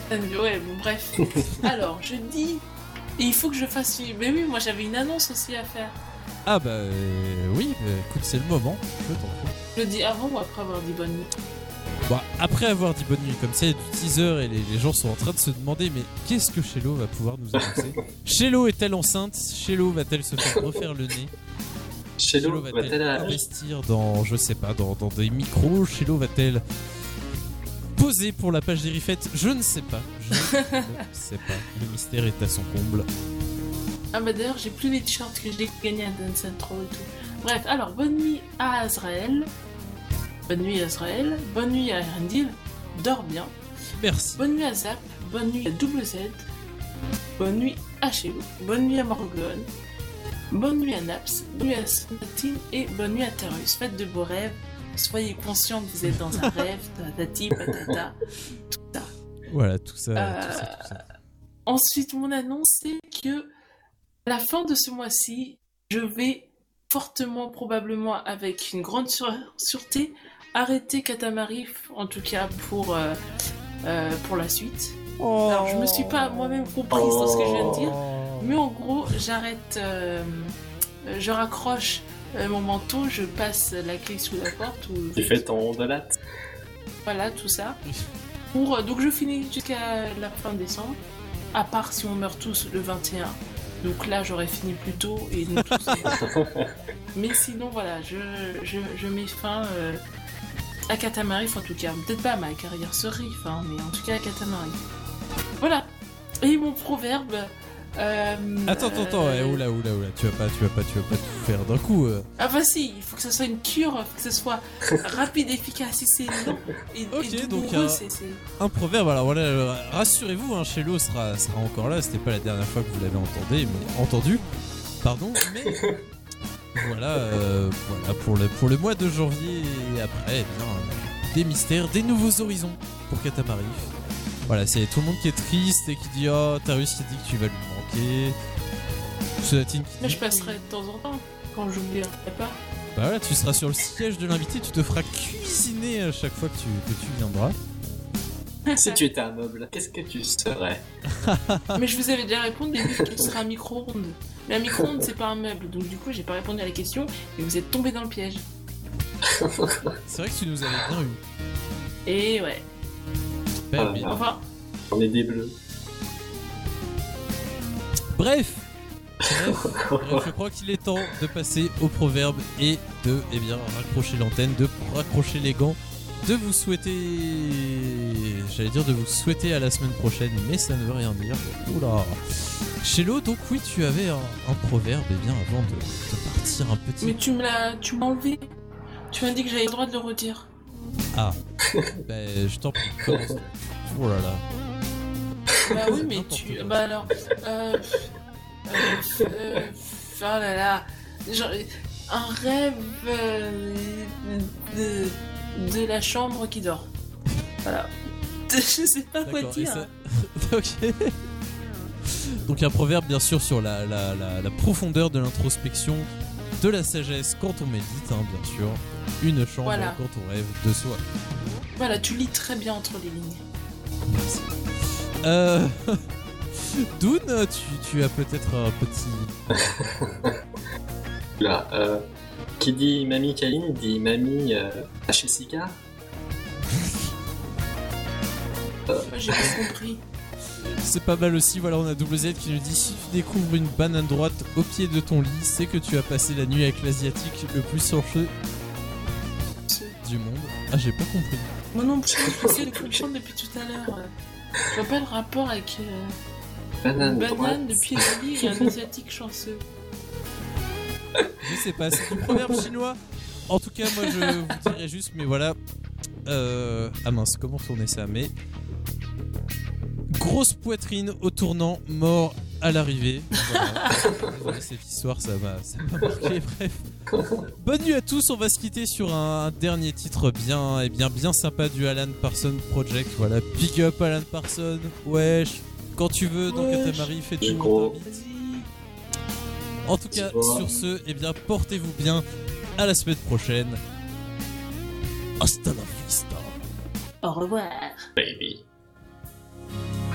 Ouais, bon, bref. Alors, je dis... Et il faut que je fasse... Mais oui, moi j'avais une annonce aussi à faire. Ah bah oui, écoute, c'est le moment. Je le dis avant ou après avoir dit bonne nuit? Bon, après avoir dit bonne nuit, comme ça, il y a du teaser et les gens sont en train de se demander mais qu'est-ce que Shello va pouvoir nous annoncer? Shello est-elle enceinte? Shello va-t-elle se faire refaire le nez? Shello va-t-elle investir dans, je sais pas, dans des micros? Shello va-t-elle poser pour la page des Riffettes? Je ne sais pas. Je ne sais pas. Le mystère est à son comble. Ah bah d'ailleurs, j'ai plus les t-shirts que j'ai gagnés à Dance Central et tout. Bref, alors, bonne nuit à Azrael. Bonne nuit à Azrael. Bonne nuit à Erendil. Dors bien. Merci. Bonne nuit à Zap. Bonne nuit à Double Z. Bonne nuit à Shello. Bonne nuit à Morgane. Bonne nuit à Naps. Bonne nuit à Sonatine. Et bonne nuit à Tarus. Faites de beaux rêves. Soyez conscients que vous êtes dans un rêve. Tatati, patata. Tout ça. Voilà, tout ça. Ensuite, mon annonce, c'est que à la fin de ce mois-ci, je vais fortement, probablement avec une grande sûreté, arrêter Katamari, en tout cas pour la suite. Alors, je me suis pas moi-même comprise dans ce que je viens de dire, mais en gros, j'arrête, je raccroche mon manteau, je passe la clé sous la porte. Tu fais ton dolate. Voilà, tout ça. Donc je finis jusqu'à la fin décembre, à part si on meurt tous le 21. Donc là, j'aurais fini plus tôt et nous tous. Mais sinon, voilà, je mets fin à Katamari, en tout cas. Peut-être pas à ma carrière sur Riff, hein, mais en tout cas à Katamari. Voilà. Et mon proverbe... Attends, oula, tu vas pas tout faire d'un coup. Ah bah si, il faut que ça soit une cure, faut que ça soit rapide, efficace, et c'est long. Et donc c'est... un proverbe, alors voilà, rassurez-vous, hein, Shello sera encore là, c'était pas la dernière fois que vous l'avez entendu, mais voilà, pour le mois de janvier et après, eh bien, des mystères, des nouveaux horizons pour Katamari. Voilà, c'est tout le monde qui est triste et qui dit oh, Tarus qui dit que tu vas lui manquer. Sonatine qui dit... Mais je passerai de temps en temps, quand j'oublierai pas. Bah voilà, tu seras sur le siège de l'invité, tu te feras cuisiner à chaque fois que tu viendras. Si tu étais un meuble, qu'est-ce que tu serais? Mais je vous avais déjà répondu, que ce sera un micro-ondes. Mais un micro-ondes, c'est pas un meuble, donc du coup, j'ai pas répondu à la question et vous êtes tombé dans le piège. C'est vrai que tu nous avais bien eu. Et ouais. Enfin, on est des bleus. Bref, je crois qu'il est temps de passer au proverbe et de raccrocher l'antenne, de raccrocher les gants, de vous souhaiter à la semaine prochaine, mais ça ne veut rien dire. Oula. Shello, donc oui, tu avais un proverbe, avant de partir un petit... Mais tu m'as enlevé. Tu m'as dit que j'avais le droit de le redire. Ah, je t'en prie, commence. Oh là là. Bah oui, mais tu... Bah alors... oh là là... Genre, un rêve de la chambre qui dort. Voilà. Je sais pas quoi dire. Ça... Ok. Donc un proverbe, bien sûr, sur la profondeur de l'introspection, de la sagesse quand on médite, hein, bien sûr. Une chambre quand on rêve de soi. Voilà, tu lis très bien entre les lignes. Merci. Dune, tu as peut-être un petit... Là, qui dit Mamie Kaline dit Mamie Jessica. J'ai pas compris. C'est pas mal aussi, voilà, on a Double Z qui nous dit si tu découvres une banane droite au pied de ton lit, c'est que tu as passé la nuit avec l'asiatique le plus sorcheux du monde. Ah, j'ai pas compris. Moi non plus, j'essaie de comprendre depuis tout à l'heure. Je vois pas le rapport avec une banane de pied de lit et un asiatique chanceux. Je sais pas, c'est du proverbe chinois. En tout cas, moi je vous dirais juste, mais voilà. Ah mince, comment tourner ça? Mais grosse poitrine au tournant, mort à l'arrivée. Voilà. Cette histoire, ça m'a marqué. Bref. Bonne nuit à tous. On va se quitter sur un dernier titre bien sympa du Alan Parsons Project. Voilà, big up Alan Parsons. Wesh, quand tu veux dans Katamari, fais tout gros. En tout cas, sur ce, portez-vous bien. À la semaine prochaine. Hasta la vista. Au revoir. Baby.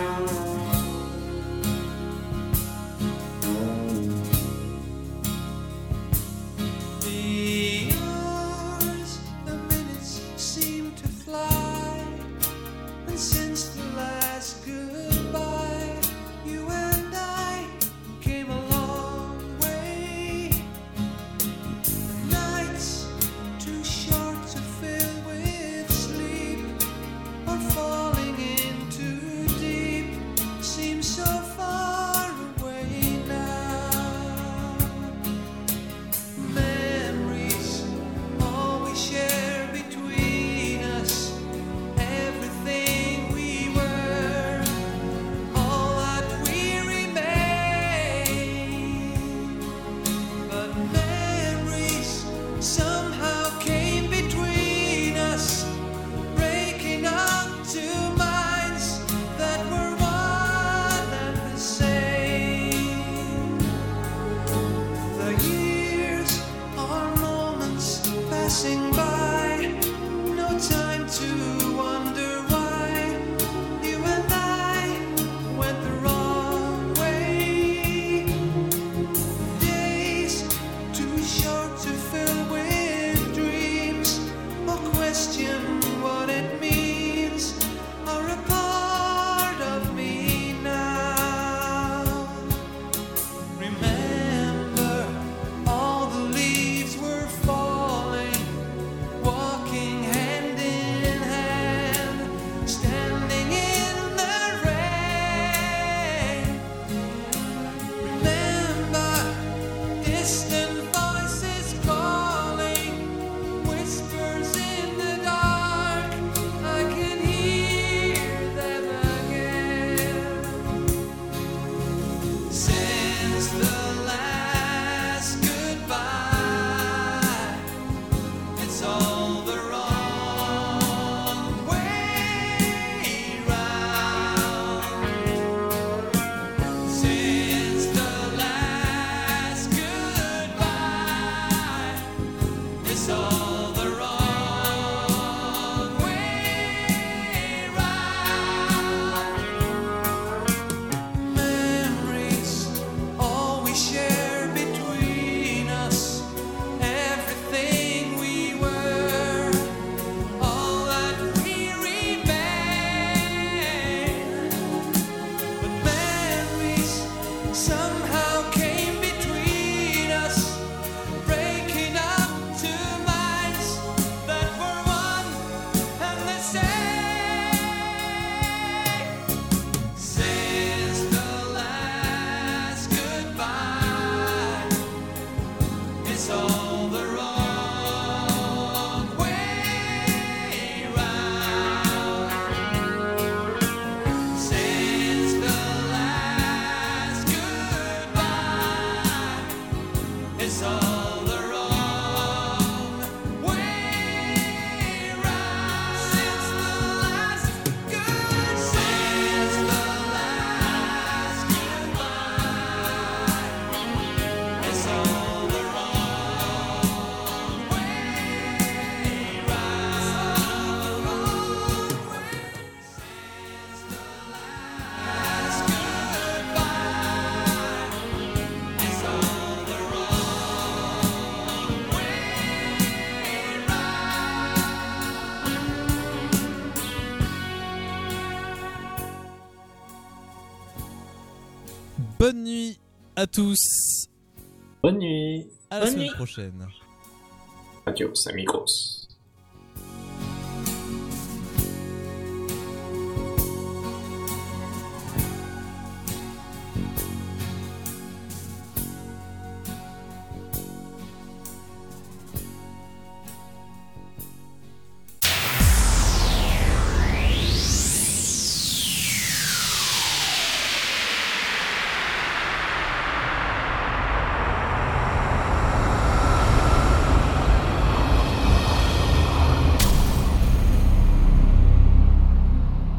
Bonne nuit à tous. Bonne nuit. À la Bonne semaine nuit. prochaine. Adios, amigos.